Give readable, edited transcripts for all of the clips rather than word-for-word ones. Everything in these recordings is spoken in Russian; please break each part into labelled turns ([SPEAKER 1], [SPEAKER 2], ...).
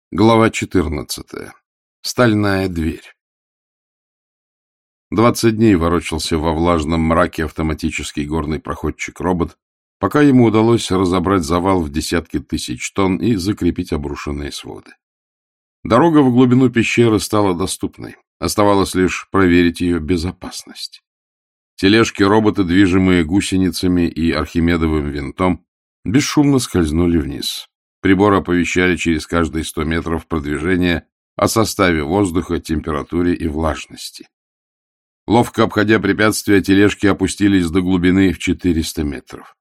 [SPEAKER 1] Глава 14. Стальная дверь. 20 дней ворочался во влажном мраке автоматический горный проходчик-робот, пока ему удалось разобрать завал в десятки тысяч тонн и закрепить обрушенные своды. Дорога в глубину пещеры стала доступной. Оставалось лишь проверить ее безопасность. Тележки-роботы, движимые гусеницами и архимедовым винтом, бесшумно скользнули вниз. Приборы оповещали через каждые 100 метров продвижения о составе воздуха, температуре и влажности. Ловко обходя препятствия, тележки опустились до глубины в 400 метров.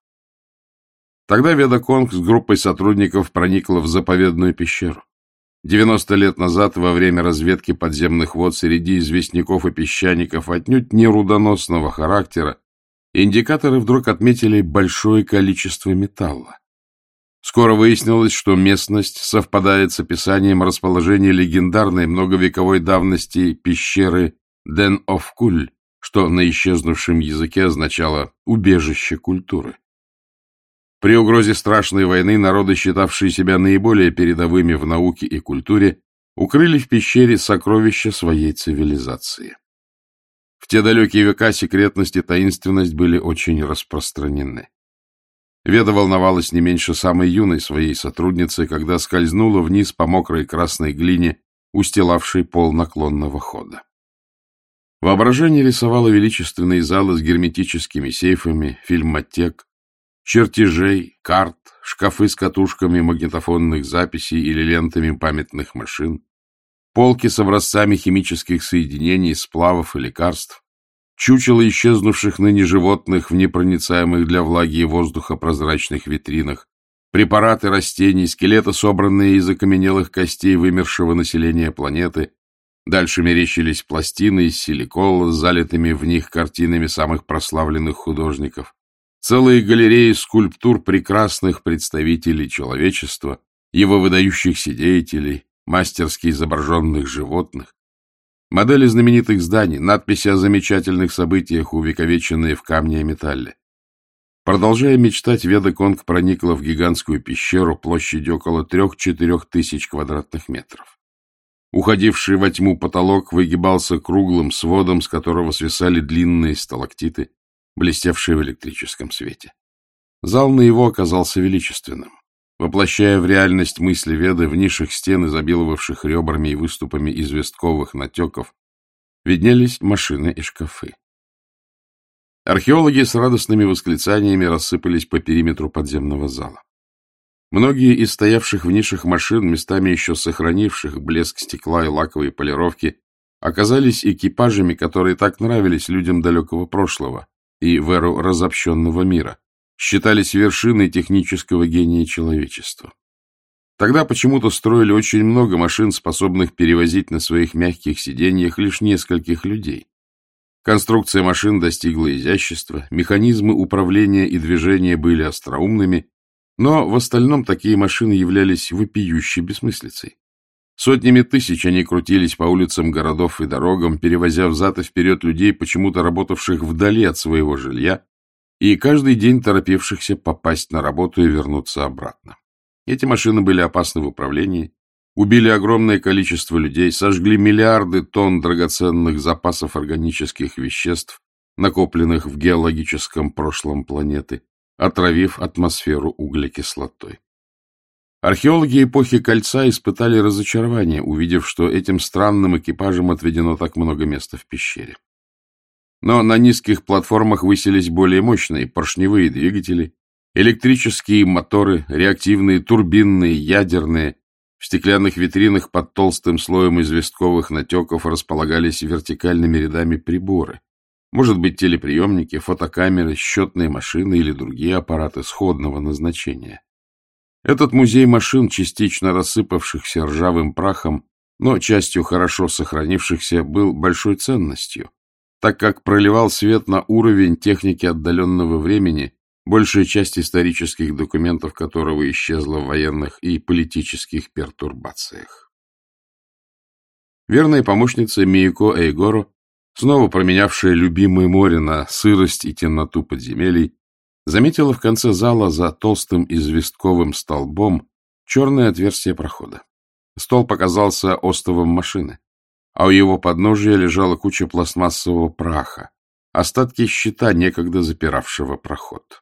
[SPEAKER 1] Тогда Веда Конг с группой сотрудников проникла в заповедную пещеру. 90 лет назад, во время разведки подземных вод среди известняков и песчаников отнюдь не рудоносного характера, индикаторы вдруг отметили большое количество металла. Скоро выяснилось, что местность совпадает с описанием расположения легендарной многовековой давности пещеры Ден-оф-Куль, что на исчезнувшем языке означало «убежище культуры». При угрозе страшной войны народы, считавшие себя наиболее передовыми в науке и культуре, укрыли в пещере сокровища своей цивилизации. В те далекие века секретность и таинственность были очень распространены. Веда волновалась не меньше самой юной своей сотрудницы, когда скользнула вниз по мокрой красной глине, устилавшей пол наклонного хода. Воображение рисовало величественные залы с герметическими сейфами, фильмотек, чертежей, карт, шкафы с катушками магнитофонных записей или лентами памятных машин, полки с образцами химических соединений, сплавов и лекарств, чучело исчезнувших ныне животных в непроницаемых для влаги и воздуха прозрачных витринах, препараты растений, скелеты, собранные из окаменелых костей вымершего населения планеты. Дальше мерещились пластины из силикола с залитыми в них картинами самых прославленных художников, целые галереи скульптур прекрасных представителей человечества, его выдающихся деятелей, мастерски изображенных животных, модели знаменитых зданий, надписи о замечательных событиях, увековеченные в камне и металле. Продолжая мечтать, Веда Конг проникла в гигантскую пещеру площадью около 3-4 тысяч квадратных метров. Уходивший во тьму потолок выгибался круглым сводом, с которого свисали длинные сталактиты, блестевшие в электрическом свете. Зал на его оказался величественным. Воплощая в реальность мысли Веды, в нишах стен, изобиловавших ребрами и выступами известковых натеков, виднелись машины и шкафы. Археологи с радостными восклицаниями рассыпались по периметру подземного зала. Многие из стоявших в нишах машин, местами еще сохранивших блеск стекла и лаковой полировки, оказались экипажами, которые так нравились людям далекого прошлого и в эру разобщенного мира, считались вершиной технического гения человечества. Тогда почему-то строили очень много машин, способных перевозить на своих мягких сиденьях лишь нескольких людей. Конструкция машин достигла изящества, механизмы управления и движения были остроумными, но в остальном такие машины являлись вопиющей бессмыслицей. Сотнями тысяч они крутились по улицам городов и дорогам, перевозя взад и вперед людей, почему-то работавших вдали от своего жилья, и каждый день торопившихся попасть на работу и вернуться обратно. Эти машины были опасны в управлении, убили огромное количество людей, сожгли миллиарды тонн драгоценных запасов органических веществ, накопленных в геологическом прошлом планеты, отравив атмосферу углекислотой. Археологи эпохи Кольца испытали разочарование, увидев, что этим странным экипажам отведено так много места в пещере. Но на низких платформах высились более мощные поршневые двигатели, электрические моторы, реактивные, турбинные, ядерные. В стеклянных витринах под толстым слоем известковых натеков располагались вертикальными рядами приборы. Может быть, телеприемники, фотокамеры, счетные машины или другие аппараты сходного назначения. Этот музей машин, частично рассыпавшихся ржавым прахом, но частью хорошо сохранившихся, был большой ценностью, так как проливал свет на уровень техники отдаленного времени, большая часть исторических документов которого исчезла в военных и политических пертурбациях. Верная помощница Миеко Эйгоро, снова променявшая любимое море на сырость и темноту подземелий, заметила в конце зала за толстым известковым столбом черное отверстие прохода. Столб оказался остовом машины, а у его подножия лежала куча пластмассового праха, остатки щита, некогда запиравшего проход.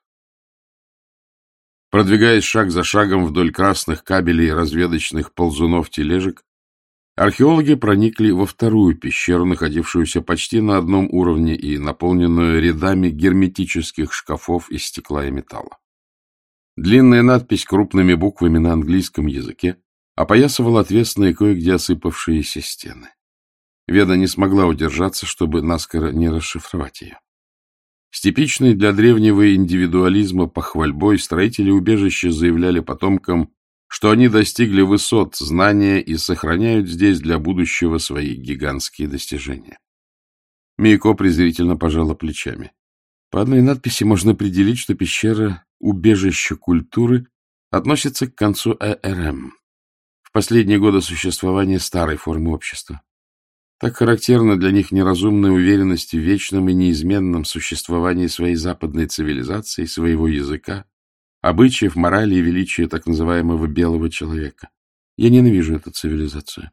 [SPEAKER 1] Продвигаясь шаг за шагом вдоль красных кабелей разведочных ползунов-тележек, археологи проникли во вторую пещеру, находившуюся почти на одном уровне и наполненную рядами герметических шкафов из стекла и металла. Длинная надпись крупными буквами на английском языке опоясывала отвесные кое-где осыпавшиеся стены. Веда не смогла удержаться, чтобы наскоро не расшифровать ее. С типичной для древнего индивидуализма похвальбой строители убежища заявляли потомкам, что они достигли высот знания и сохраняют здесь для будущего свои гигантские достижения. Мийко презрительно пожала плечами. По одной надписи можно определить, что пещера «Убежище культуры» относится к концу ЭРМ, в последние годы существования старой формы общества. Так характерна для них неразумная уверенность в вечном и неизменном существовании своей западной цивилизации, своего языка, обычаев, морали и величия так называемого белого человека. Я ненавижу эту цивилизацию.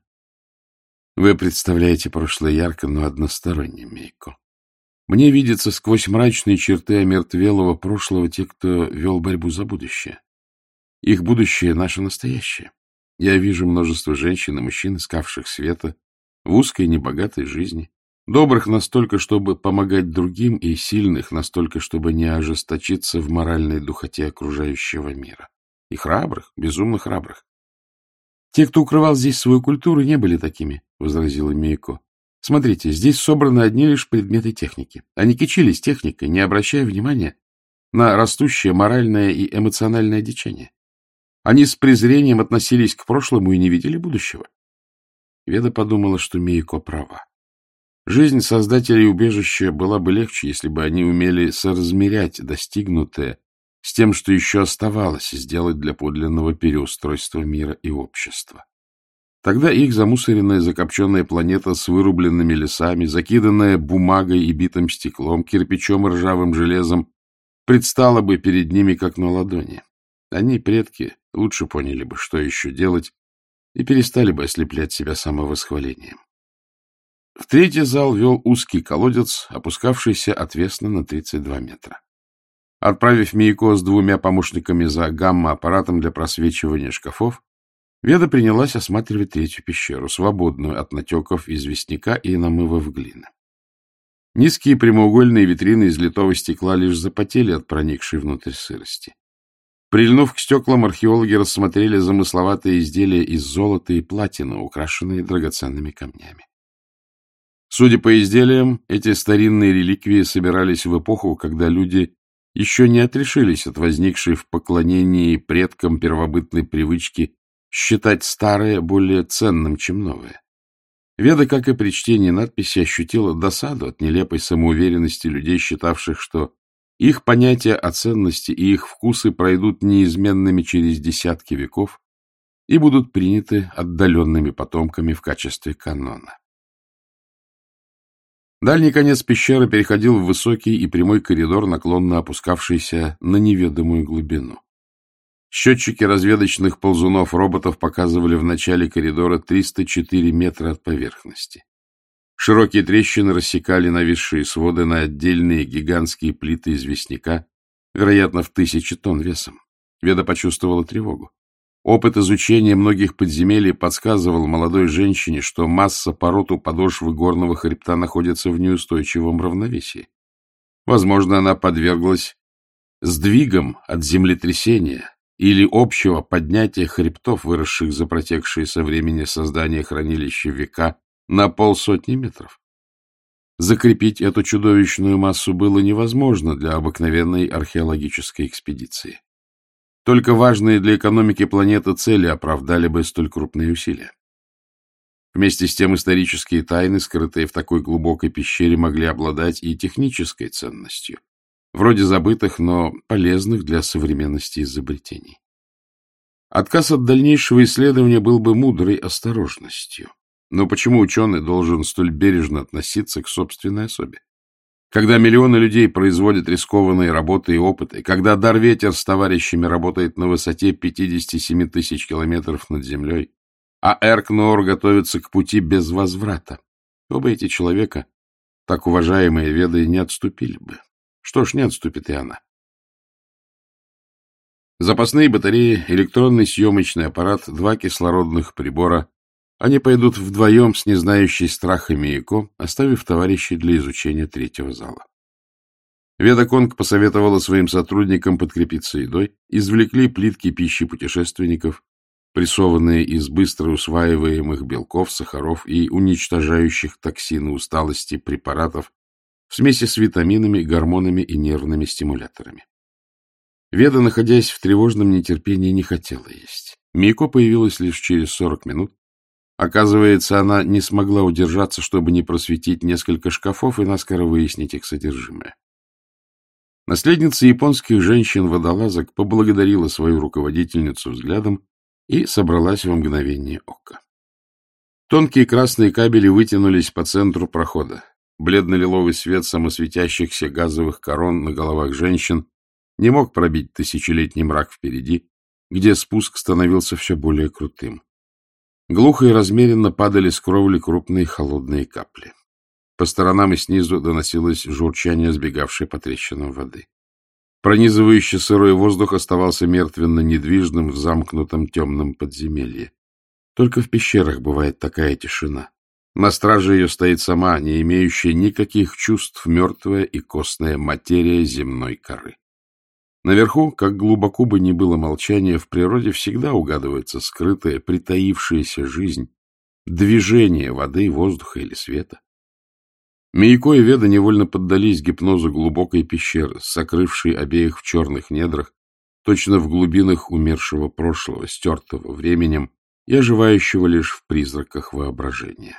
[SPEAKER 1] Вы представляете прошлое ярко, но односторонне, Мийко. Мне видится сквозь мрачные черты омертвелого прошлого те, кто вел борьбу за будущее. Их будущее — наше настоящее. Я вижу множество женщин и мужчин, искавших света в узкой небогатой жизни, добрых настолько, чтобы помогать другим, и сильных настолько, чтобы не ожесточиться в моральной духоте окружающего мира. И храбрых, безумно храбрых. Те, кто укрывал здесь свою культуру, не были такими, — возразила Мийко. Смотрите, здесь собраны одни лишь предметы техники. Они кичились техникой, не обращая внимания на растущее моральное и эмоциональное одичание. Они с презрением относились к прошлому и не видели будущего. Веда подумала, что Мийко права. Жизнь создателей убежища была бы легче, если бы они умели соразмерять достигнутое с тем, что еще оставалось сделать для подлинного переустройства мира и общества. Тогда их замусоренная закопченная планета с вырубленными лесами, закиданная бумагой и битым стеклом, кирпичом и ржавым железом, предстала бы перед ними как на ладони. Они, предки, лучше поняли бы, что еще делать, и перестали бы ослеплять себя самовосхвалением. В третий зал вел узкий колодец, опускавшийся отвесно на 32 метра. Отправив Мийко с двумя помощниками за гамма-аппаратом для просвечивания шкафов, Веда принялась осматривать третью пещеру, свободную от натеков известняка и намывов глины. Низкие прямоугольные витрины из литого стекла лишь запотели от проникшей внутрь сырости. Прильнув к стеклам, археологи рассмотрели замысловатые изделия из золота и платины, украшенные драгоценными камнями. Судя по изделиям, эти старинные реликвии собирались в эпоху, когда люди еще не отрешились от возникшей в поклонении предкам первобытной привычки считать старое более ценным, чем новое. Веда, как и при чтении надписи, ощутила досаду от нелепой самоуверенности людей, считавших, что их понятия о ценности и их вкусы пройдут неизменными через десятки веков и будут приняты отдаленными потомками в качестве канона. Дальний конец пещеры переходил в высокий и прямой коридор, наклонно опускавшийся на неведомую глубину. Счетчики разведочных ползунов-роботов показывали в начале коридора 304 метра от поверхности. Широкие трещины рассекали нависшие своды на отдельные гигантские плиты известняка, вероятно, в 1000 тонн весом. Веда почувствовала тревогу. Опыт изучения многих подземелий подсказывал молодой женщине, что масса пород у подошвы горного хребта находится в неустойчивом равновесии. Возможно, она подверглась сдвигам от землетрясения или общего поднятия хребтов, выросших за протекшие со времени создания хранилища века, на 50 метров. Закрепить эту чудовищную массу было невозможно для обыкновенной археологической экспедиции. Только важные для экономики планеты цели оправдали бы столь крупные усилия. Вместе с тем исторические тайны, скрытые в такой глубокой пещере, могли обладать и технической ценностью, вроде забытых, но полезных для современности изобретений. Отказ от дальнейшего исследования был бы мудрой осторожностью. Но почему ученый должен столь бережно относиться к собственной особе? Когда миллионы людей производят рискованные работы и опыты, когда Дар-Ветер с товарищами работает на высоте 57 тысяч километров над землей, а Эркноор готовится к пути без возврата. Оба эти человека, так уважаемые Ведой, не отступили бы. Что ж, не отступит и она. Запасные батареи, электронный съемочный аппарат, 2 кислородных прибора. Они пойдут вдвоем с незнающей страха Мияко, оставив товарищей для изучения 3-го зала. Веда Конг посоветовала своим сотрудникам подкрепиться едой, извлекли плитки пищи путешественников, прессованные из быстро усваиваемых белков, сахаров и уничтожающих токсины усталости препаратов в смеси с витаминами, гормонами и нервными стимуляторами. Веда, находясь в тревожном нетерпении, не хотела есть. Мияко появилась лишь через 40 минут. Оказывается, она не смогла удержаться, чтобы не просветить несколько шкафов и наскоро выяснить их содержимое. Наследница японских женщин-водолазок поблагодарила свою руководительницу взглядом и собралась во мгновение ока. Тонкие красные кабели вытянулись по центру прохода. Бледно-лиловый свет самосветящихся газовых корон на головах женщин не мог пробить тысячелетний мрак впереди, где спуск становился все более крутым. Глухо и размеренно падали с кровли крупные холодные капли. По сторонам и снизу доносилось журчание сбегавшей по трещинам воды. Пронизывающий сырой воздух оставался мертвенно-недвижным в замкнутом темном подземелье. Только в пещерах бывает такая тишина. На страже ее стоит сама, не имеющая никаких чувств, мертвая и костная материя земной коры. Наверху, как глубоко бы ни было молчание, в природе всегда угадывается скрытая, притаившаяся жизнь, движение воды, воздуха или света. Мияко и Веда невольно поддались гипнозу глубокой пещеры, сокрывшей обеих в черных недрах, точно в глубинах умершего прошлого, стертого временем и оживающего лишь в призраках воображения.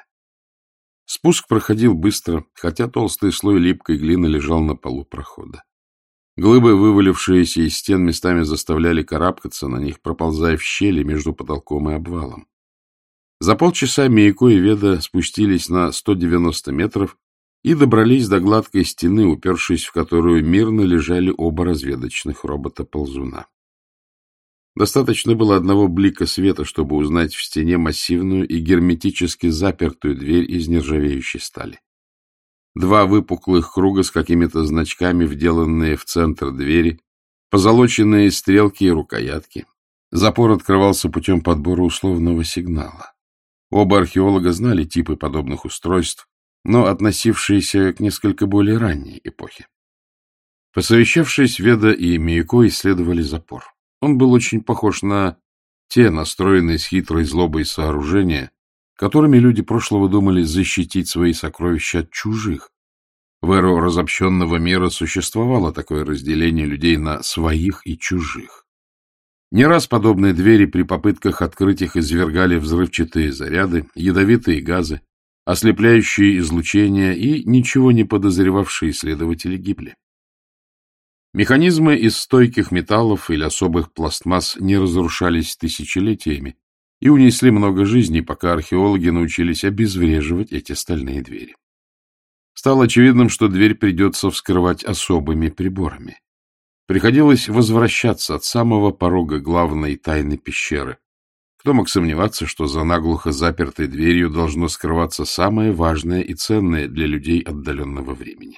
[SPEAKER 1] Спуск проходил быстро, хотя толстый слой липкой глины лежал на полу прохода. Глыбы, вывалившиеся из стен, местами заставляли карабкаться на них, проползая в щели между потолком и обвалом. За полчаса Мияко и Веда спустились на 190 метров и добрались до гладкой стены, упершись в которую мирно лежали оба разведочных робота-ползуна. Достаточно было одного блика света, чтобы узнать в стене массивную и герметически запертую дверь из нержавеющей стали. 2 выпуклых круга с какими-то значками, вделанные в центр двери, позолоченные стрелки и рукоятки. Запор открывался путем подбора условного сигнала. Оба археолога знали типы подобных устройств, но относившиеся к несколько более ранней эпохе. Посовещавшись, Веда и Мияко исследовали запор. Он был очень похож на те, настроенные с хитрой злобой сооружения, которыми люди прошлого думали защитить свои сокровища от чужих. В эру разобщенного мира существовало такое разделение людей на своих и чужих. Не раз подобные двери при попытках открыть их извергали взрывчатые заряды, ядовитые газы, ослепляющие излучения, и ничего не подозревавшие исследователи гибли. Механизмы из стойких металлов или особых пластмасс не разрушались тысячелетиями и унесли много жизней, пока археологи научились обезвреживать эти стальные двери. Стало очевидным, что дверь придется вскрывать особыми приборами. Приходилось возвращаться от самого порога главной тайны пещеры. Кто мог сомневаться, что за наглухо запертой дверью должно скрываться самое важное и ценное для людей отдаленного времени?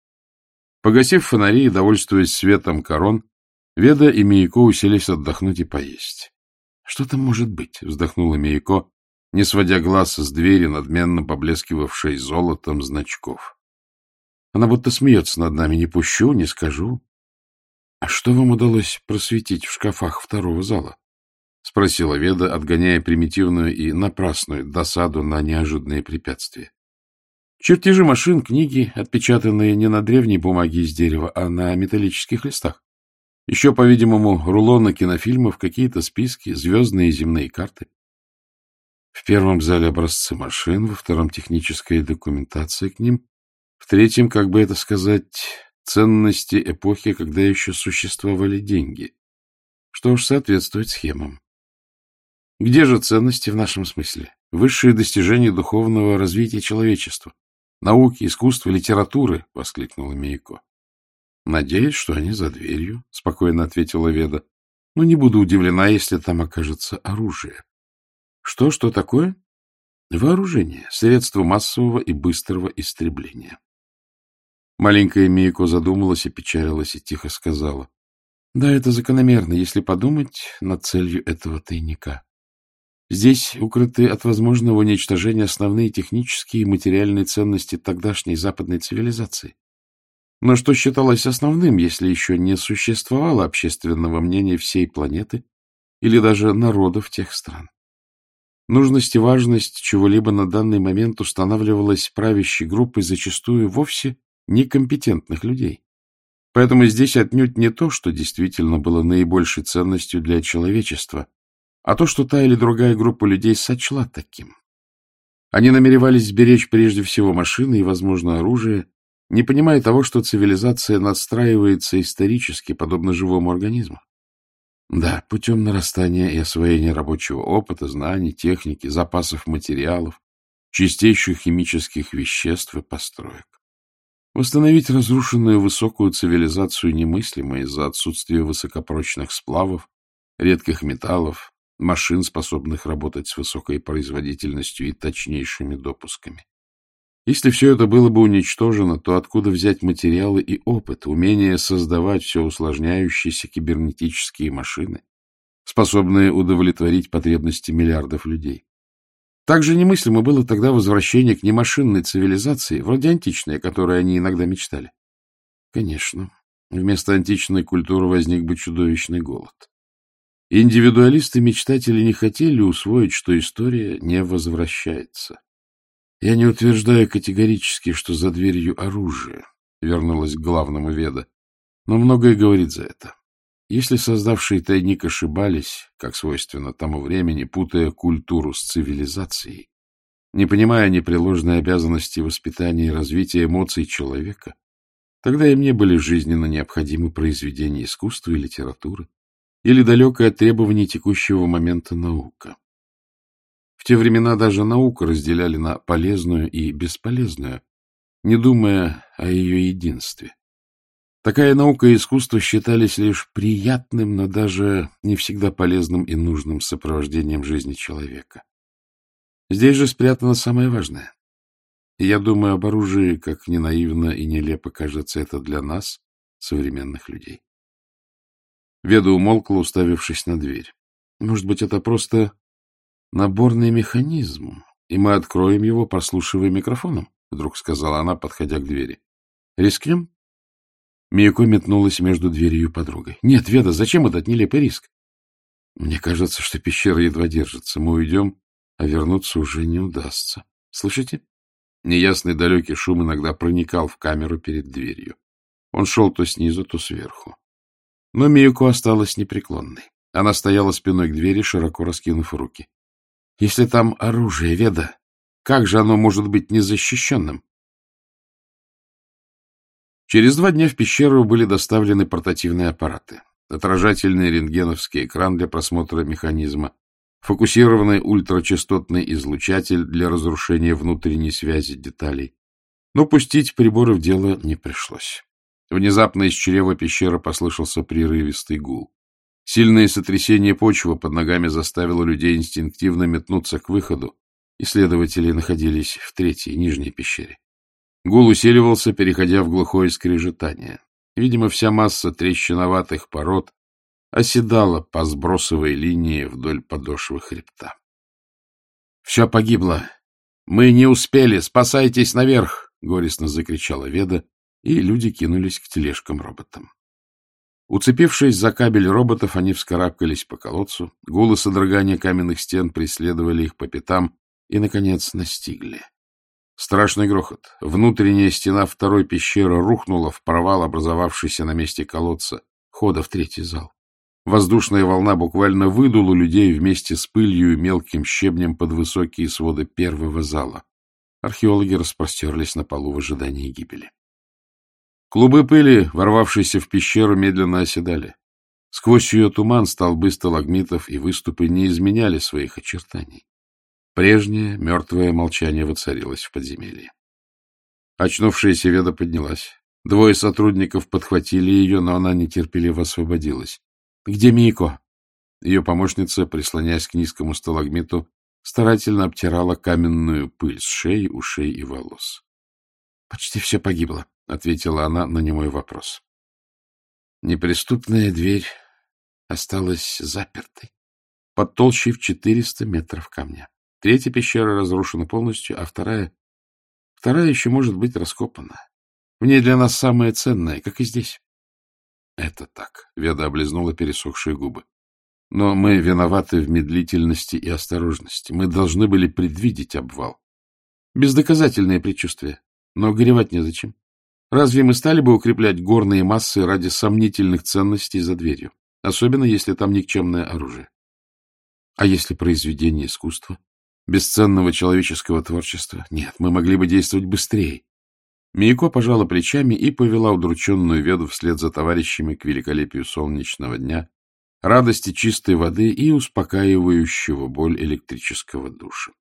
[SPEAKER 1] Погасив фонари и довольствуясь светом корон, Веда и Мияко уселись отдохнуть и поесть. — Что там может быть? — вздохнула Мияко, не сводя глаз с двери, надменно поблескивавшей золотом значков. Она будто смеется над нами. Не пущу, не скажу. — А что вам удалось просветить в шкафах 2-го зала? — спросила Веда, отгоняя примитивную и напрасную досаду на неожиданные препятствия. Чертежи машин, книги, отпечатанные не на древней бумаге из дерева, а на металлических листах. Еще, по-видимому, рулоны кинофильмов, какие-то списки, звездные и земные карты. В 1-м зале образцы машин, во 2-м техническая документация к ним, в 3-м, как бы это сказать, ценности эпохи, когда еще существовали деньги. Что уж соответствует схемам. Где же ценности в нашем смысле? Высшие достижения духовного развития человечества. Науки, искусства, литературы, — воскликнула Мияко. — Надеюсь, что они за дверью, — спокойно ответила Веда. — Но не буду удивлена, если там окажется оружие. Что такое? Вооружение, средство массового и быстрого истребления. Маленькая Мийко задумалась, опечалилась и тихо сказала: — Да, это закономерно, если подумать над целью этого тайника. Здесь укрыты от возможного уничтожения основные технические и материальные ценности тогдашней западной цивилизации. Но что считалось основным, если еще не существовало общественного мнения всей планеты или даже народов тех стран? Нужность и важность чего-либо на данный момент устанавливалась правящей группой зачастую вовсе некомпетентных людей. Поэтому здесь отнюдь не то, что действительно было наибольшей ценностью для человечества, а то, что та или другая группа людей сочла таким. Они намеревались сберечь прежде всего машины и, возможно, оружие, не понимая того, что цивилизация надстраивается исторически, подобно живому организму. Да, путем нарастания и освоения рабочего опыта, знаний, техники, запасов материалов, чистейших химических веществ и построек. Восстановить разрушенную высокую цивилизацию немыслимо из-за отсутствия высокопрочных сплавов, редких металлов, машин, способных работать с высокой производительностью и точнейшими допусками. Если все это было бы уничтожено, то откуда взять материалы и опыт, умение создавать все усложняющиеся кибернетические машины, способные удовлетворить потребности миллиардов людей? Также немыслимо было тогда возвращение к немашинной цивилизации, вроде античной, о которой они иногда мечтали. Конечно, вместо античной культуры возник бы чудовищный голод. Индивидуалисты-мечтатели не хотели усвоить, что история не возвращается. Я не утверждаю категорически, что за дверью оружие, вернулась к главному Веда, но многое говорит за это. Если создавшие тайник ошибались, как свойственно тому времени, путая культуру с цивилизацией, не понимая непреложной обязанности воспитания и развития эмоций человека, тогда им не были жизненно необходимы произведения искусства и литературы или далекая от требований текущего момента наука. В те времена даже науку разделяли на полезную и бесполезную, не думая о ее единстве. Такая наука и искусство считались лишь приятным, но даже не всегда полезным и нужным сопровождением жизни человека. Здесь же спрятано самое важное. И я думаю об оружии, как ни наивно и нелепо кажется это для нас, современных людей. Веда умолкла, уставившись на дверь. Может быть, это просто наборный механизм, и мы откроем его, прослушивая микрофоном? Вдруг сказала она, подходя к двери. Рискнем? Мийко метнулась между дверью и подругой. — Нет, Веда, зачем этот нелепый риск? — Мне кажется, что пещера едва держится. Мы уйдем, а вернуться уже не удастся. Слышите? Неясный далекий шум иногда проникал в камеру перед дверью. Он шел то снизу, то сверху. Но Мийко осталась непреклонной. Она стояла спиной к двери, широко раскинув руки. — Если там оружие, Веда, как же оно может быть незащищенным? Через 2 дня в пещеру были доставлены портативные аппараты, отражательный рентгеновский экран для просмотра механизма, фокусированный ультрачастотный излучатель для разрушения внутренней связи деталей. Но пустить приборы в дело не пришлось. Внезапно из чрева пещеры послышался прерывистый гул. Сильное сотрясение почвы под ногами заставило людей инстинктивно метнуться к выходу. Исследователи находились в 3-й, нижней пещере. Гул усиливался, переходя в глухое скрежетание. Видимо, вся масса трещиноватых пород оседала по сбросовой линии вдоль подошвы хребта. — Все погибло. Мы не успели. Спасайтесь наверх! — горестно закричала Веда, и люди кинулись к тележкам-роботам. Уцепившись за кабель роботов, они вскарабкались по колодцу. Гул и содрогание каменных стен преследовали их по пятам и, наконец, настигли. Страшный грохот. Внутренняя стена 2-й пещеры рухнула в провал, образовавшийся на месте колодца, хода в 3-й зал. Воздушная волна буквально выдула людей вместе с пылью и мелким щебнем под высокие своды 1-го зала. Археологи распростерлись на полу в ожидании гибели. Клубы пыли, ворвавшиеся в пещеру, медленно оседали. Сквозь ее туман столбы сталагмитов и выступы не изменяли своих очертаний. Прежнее мертвое молчание воцарилось в подземелье. Очнувшаяся Веда поднялась. 2 сотрудников подхватили ее, но она нетерпеливо освободилась. — Где Мийко? Ее помощница, прислоняясь к низкому сталагмиту, старательно обтирала каменную пыль с шеи, ушей и волос. — Почти все погибло, — ответила она на немой вопрос. Неприступная дверь осталась запертой под толщей в 400 метров камня. Третья пещера разрушена полностью, а вторая еще может быть раскопана. В ней для нас самое ценное, как и здесь. — Это так, — Веда облизнула пересохшие губы. — Но мы виноваты в медлительности и осторожности. Мы должны были предвидеть обвал. Бездоказательное предчувствие, но горевать незачем. Разве мы стали бы укреплять горные массы ради сомнительных ценностей за дверью, особенно если там никчемное оружие? А если произведение искусства, бесценного человеческого творчества? Нет, мы могли бы действовать быстрее. Мияко пожала плечами и повела удрученную Веду вслед за товарищами к великолепию солнечного дня, радости чистой воды и успокаивающего боль электрического душа.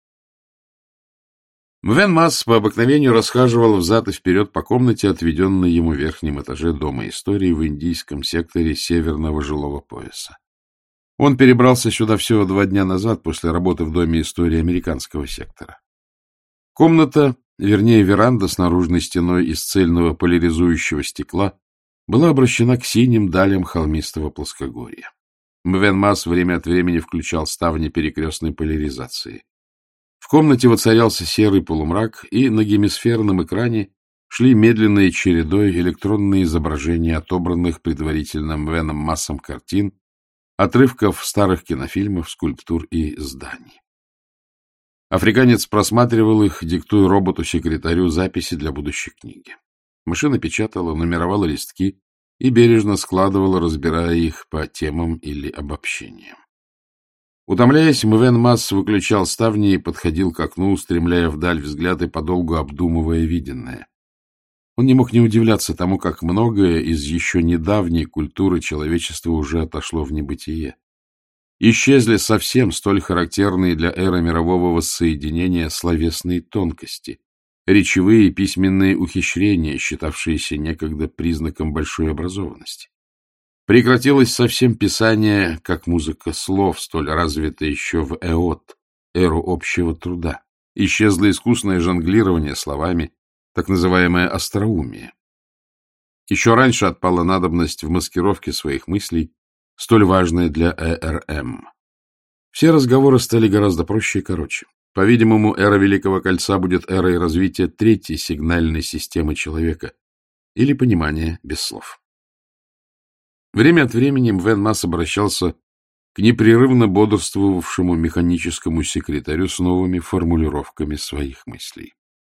[SPEAKER 1] Мвен Масс по обыкновению расхаживал взад и вперед по комнате, отведенной ему в верхнем этаже Дома истории в индийском секторе Северного жилого пояса. Он перебрался сюда всего 2 дня назад после работы в Доме истории американского сектора. Комната, вернее веранда с наружной стеной из цельного поляризующего стекла, была обращена к синим далям холмистого плоскогорья. Мвен Масс время от времени включал ставни перекрестной поляризации. В комнате воцарялся серый полумрак, и на гемисферном экране шли медленной чередой электронные изображения отобранных предварительно Мвеном Массом картин, отрывков старых кинофильмов, скульптур и зданий. Африканец просматривал их, диктуя роботу-секретарю записи для будущей книги. Машина печатала, нумеровала листки и бережно складывала, разбирая их по темам или обобщениям. Утомляясь, Мвен Масс выключал ставни и подходил к окну, устремляя вдаль взгляд и подолгу обдумывая виденное. Он не мог не удивляться тому, как многое из еще недавней культуры человечества уже отошло в небытие. Исчезли совсем столь характерные для эры мирового воссоединения словесные тонкости, речевые и письменные ухищрения, считавшиеся некогда признаком большой образованности. Прекратилось совсем писание, как музыка слов, столь развитая еще в эот, эру общего труда. Исчезло искусное жонглирование словами, так называемое остроумие. Еще раньше отпала надобность в маскировке своих мыслей, столь важная для ЭРМ. Все разговоры стали гораздо проще и короче. По-видимому, эра Великого Кольца будет эрой развития третьей сигнальной системы человека или понимания без слов. Время от времени Мвен Масс обращался к непрерывно бодрствовавшему механическому секретарю с новыми формулировками своих мыслей.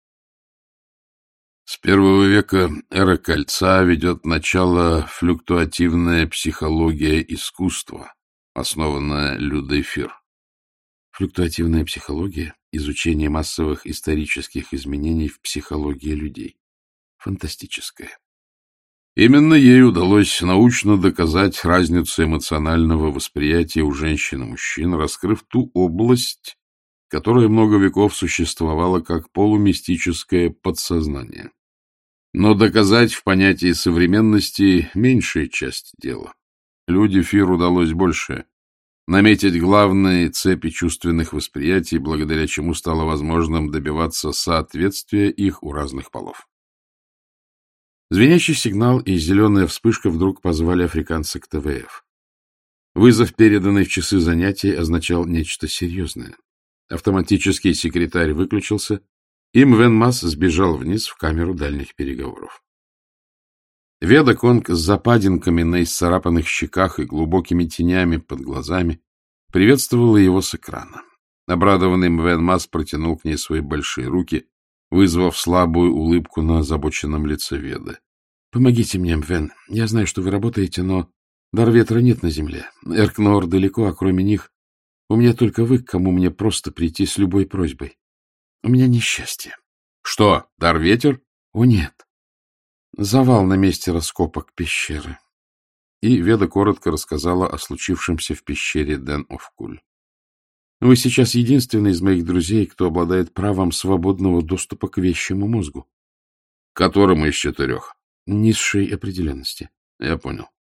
[SPEAKER 1] С первого века эра Кольца ведет начало флюктуативная психология искусства, основанная Людой Фир. Флюктуативная психология — изучение массовых исторических изменений в психологии людей. Фантастическое. Именно ей удалось научно доказать разницу эмоционального восприятия у женщин и мужчин, раскрыв ту область, которая много веков существовала как полумистическое подсознание. Но доказать в понятии современности меньшая часть дела. Люди Фир удалось большее — наметить главные цепи чувственных восприятий, благодаря чему стало возможным добиваться соответствия их у разных полов. Звенящий сигнал и зеленая вспышка вдруг позвали африканца к ТВФ. Вызов, переданный в часы занятий, означал нечто серьезное. Автоматический секретарь выключился, и Мвен Масс сбежал вниз в камеру дальних переговоров. Веда Конг с западинками на исцарапанных щеках и глубокими тенями под глазами приветствовала его с экрана. Обрадованный Мвен Масс протянул к ней свои большие руки, вызвав слабую улыбку на озабоченном лице Веды. — Помогите мне, Мвен. Я знаю, что вы работаете, но Дарветра нет на земле. Эркноор далеко, а кроме них у меня только вы, к кому мне просто прийти с любой просьбой. У меня несчастье. — Что, Дарветер? — О, нет. Завал на месте раскопок пещеры. И Веда коротко рассказала о случившемся в пещере Ден-Офкуль. Вы сейчас единственный из моих друзей, кто обладает правом свободного доступа к вещему мозгу. — Которому из 4? — Низшей определенности. — Я понял.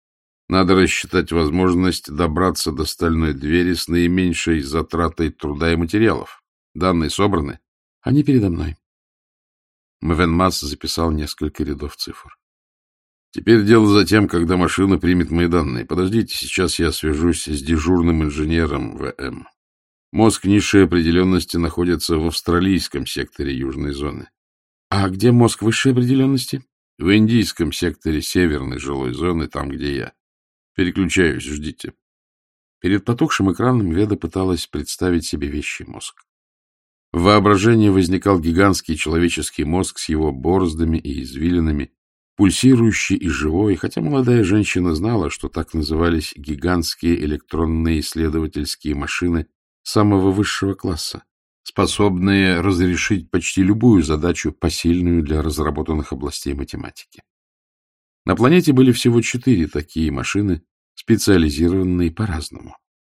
[SPEAKER 1] Надо рассчитать возможность добраться до стальной двери с наименьшей затратой труда и материалов. Данные собраны?
[SPEAKER 2] Они передо мной.
[SPEAKER 1] Мвен-Масс записал несколько рядов цифр. Теперь дело за тем, когда машина примет мои данные. Подождите, сейчас я свяжусь с дежурным инженером ВМ. Мозг низшей определенности находится в австралийском секторе южной зоны.
[SPEAKER 2] А где мозг высшей определенности?
[SPEAKER 1] В индийском секторе северной жилой зоны, там, где я. Переключаюсь, ждите.
[SPEAKER 2] Перед потухшим экраном Веда пыталась представить себе вещий мозг.
[SPEAKER 1] В воображении возникал гигантский человеческий мозг с его бороздами и извилинами, пульсирующий и живой, хотя молодая женщина знала, что так назывались гигантские электронные исследовательские машины самого высшего класса, способные разрешить почти любую задачу, посильную для разработанных областей математики. На планете были всего 4 такие машины, специализированные по-разному.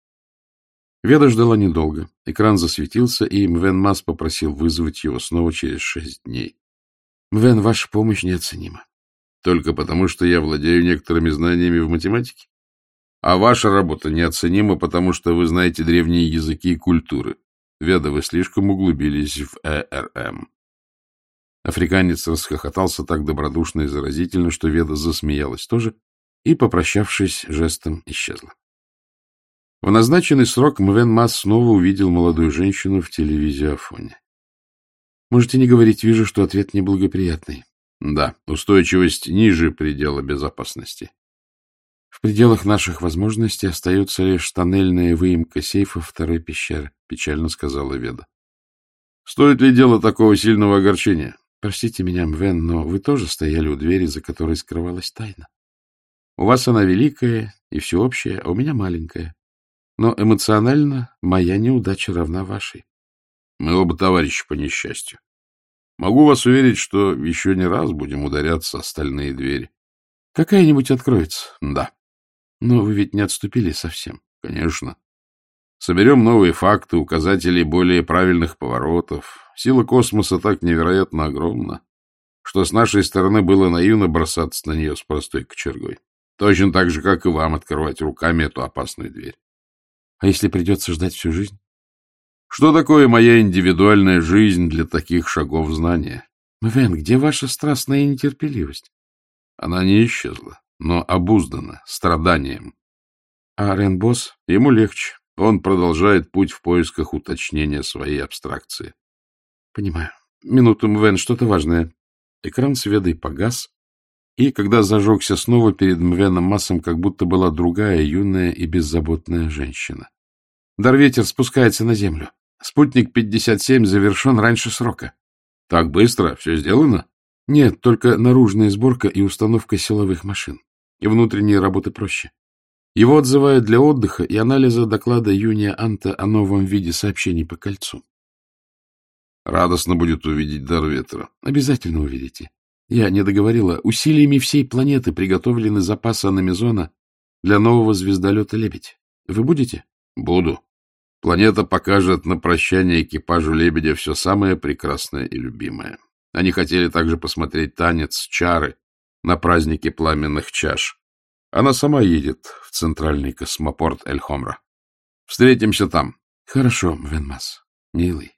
[SPEAKER 1] Веда ждала недолго. Экран засветился, и Мвен-Масс попросил вызвать его снова через 6 дней.
[SPEAKER 2] — Мвен, ваша помощь неоценима.
[SPEAKER 1] — Только потому, что я владею некоторыми знаниями в математике? А ваша работа неоценима, потому что вы знаете древние языки и культуры. Веда, вы слишком углубились в ЭРМ. Африканец расхохотался так добродушно и заразительно, что Веда засмеялась тоже и, попрощавшись, жестом исчезла. В назначенный срок Мвен-Масс снова увидел молодую женщину в телевизионфоне.
[SPEAKER 2] — Можете не говорить, вижу, что ответ неблагоприятный.
[SPEAKER 1] — Да, устойчивость ниже предела безопасности.
[SPEAKER 2] — В пределах наших возможностей остается лишь тоннельная выемка сейфа второй пещеры, — печально сказала Веда.
[SPEAKER 1] — Стоит ли дело такого сильного огорчения?
[SPEAKER 2] — Простите меня, Мвен, но вы тоже стояли у двери, за которой скрывалась тайна. У вас она великая и всеобщая, а у меня маленькая. Но эмоционально моя неудача равна вашей.
[SPEAKER 1] Мы оба товарищи по несчастью. Могу вас уверить, что еще не раз будем ударяться о стальные двери.
[SPEAKER 2] Какая-нибудь откроется?
[SPEAKER 1] Да.
[SPEAKER 2] Но вы ведь не отступили совсем.
[SPEAKER 1] Конечно. Соберем новые факты, указатели более правильных поворотов. Сила космоса так невероятно огромна, что с нашей стороны было наивно бросаться на нее с простой кочергой. Точно так же, как и вам открывать руками эту опасную дверь.
[SPEAKER 2] А если придется ждать всю жизнь?
[SPEAKER 1] Что такое моя индивидуальная жизнь для таких шагов знания?
[SPEAKER 2] Мвен, где ваша страстная нетерпеливость?
[SPEAKER 1] Она не исчезла, но обуздана страданием.
[SPEAKER 2] А Рен-босс?
[SPEAKER 1] Ему легче. Он продолжает путь в поисках уточнения своей абстракции.
[SPEAKER 2] Понимаю. Минуту, Мвен, что-то важное. Экран с Ведой погас, и, когда зажегся снова, перед Мвеном-Массом как будто была другая, юная и беззаботная женщина. Дарветер спускается на Землю. Спутник 57 завершен раньше срока.
[SPEAKER 1] Так быстро? Все сделано?
[SPEAKER 2] Нет, только наружная сборка и установка силовых машин. И внутренние работы проще. Его отзывают для отдыха и анализа доклада Юния Анта о новом виде сообщений по кольцу.
[SPEAKER 1] Радостно будет увидеть Дарветера.
[SPEAKER 2] Обязательно увидите. Я не договорила. Усилиями всей планеты приготовлены запасы аномизона для нового звездолета «Лебедь». Вы будете?
[SPEAKER 1] Буду. Планета покажет на прощание экипажу «Лебедя» все самое прекрасное и любимое. Они хотели также посмотреть танец чары на празднике пламенных чаш. Она сама едет в центральный космопорт Эль-Хомра. Встретимся там.
[SPEAKER 2] Хорошо, Мвен-Масс, милый.